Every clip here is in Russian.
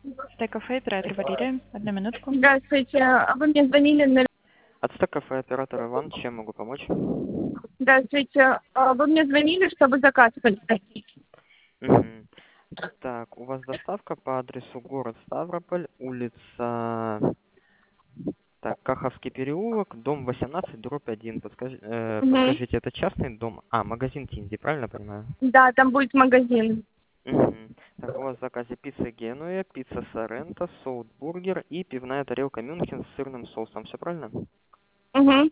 Стек-кафе, оператор Валерия. Одну минутку. Здравствуйте. Вы мне звонили на... От Стек-кафе оператор Иван, чем могу помочь? Здравствуйте. Вы мне звонили, чтобы заказ подтвердить. Мгм. Так, у вас доставка по адресу город Ставрополь, улица Каховский переулок, дом 18, дробь 1. Мгм. Подскажите, это частный дом? А, магазин Тинди, правильно понимаю? Да, там будет магазин. Мгм. Так, у вас в заказе пицца Генуя, пицца Соренто, соут-бургер и пивная тарелка Мюнхен с сырным соусом. Все правильно? Угу.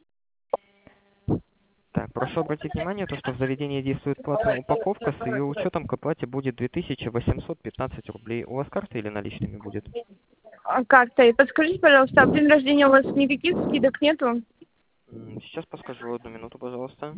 Так, прошу обратить внимание, то, что в заведении действует платная упаковка, с ее учетом к оплате будет 2815 рублей. У вас карта или наличными будет? Как-то. И подскажите, пожалуйста, а в день рождения у вас никаких скидок нету? Сейчас подскажу, одну минуту, пожалуйста.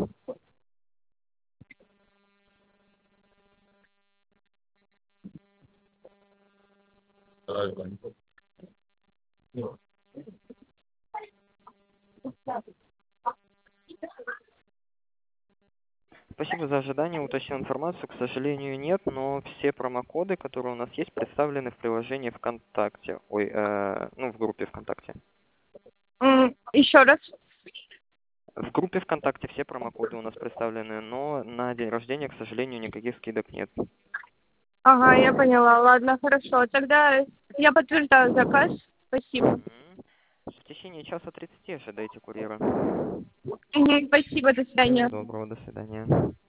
Спасибо за ожидание, уточнил информацию. К сожалению, нет, но все промокоды, которые у нас есть, представлены в приложении ВКонтакте. В группе ВКонтакте. Еще раз. В группе ВКонтакте все промокоды у нас представлены, но на день рождения, к сожалению, никаких скидок нет. Ага, я поняла. Ладно, хорошо. Тогда я подтверждаю заказ. Спасибо. В течение часа 30 ожидайте курьера. Спасибо, до Всего свидания. доброго, до свидания.